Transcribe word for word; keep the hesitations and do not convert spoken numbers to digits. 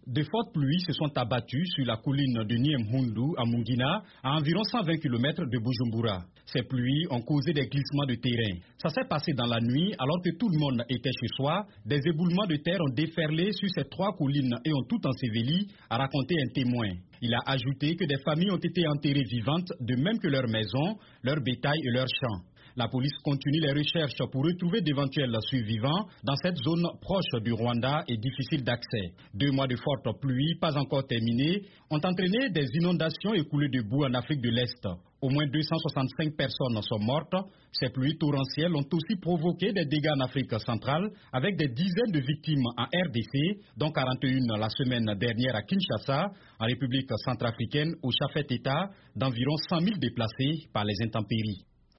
De fortes pluies se sont abattues sur la colline de Niemhundu à Mungina, à environ cent vingt kilomètres de Bujumbura. Ces pluies ont causé des glissements de terrain. Ça s'est passé dans la nuit alors que tout le monde était chez soi. Des éboulements de terre ont déferlé sur ces trois collines et ont tout enseveli, a raconté un témoin. Il a ajouté que des familles ont été enterrées vivantes, de même que leurs maisons, leurs bétail et leurs champs. La police continue les recherches pour retrouver d'éventuels survivants dans cette zone proche du Rwanda et difficile d'accès. Deux mois de fortes pluies, pas encore terminées, ont entraîné des inondations et coulées de boue en Afrique de l'Est. Au moins deux cent soixante-cinq personnes sont mortes. Ces pluies torrentielles ont aussi provoqué des dégâts en Afrique centrale, avec des dizaines de victimes en R D C, dont quarante et une la semaine dernière à Kinshasa, en République centrafricaine, où chaque État d'environ cent mille déplacés par les intempéries.